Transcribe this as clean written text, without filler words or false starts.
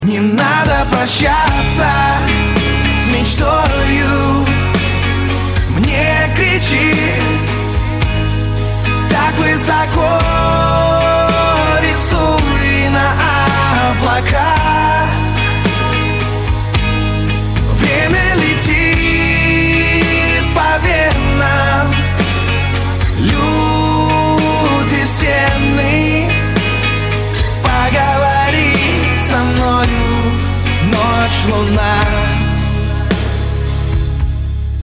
Не надо прощаться с мечтою, мне кричи так высоко, рисуй на облака. Время летит по венам, люди стены. Поговори со мною, ночь, луна.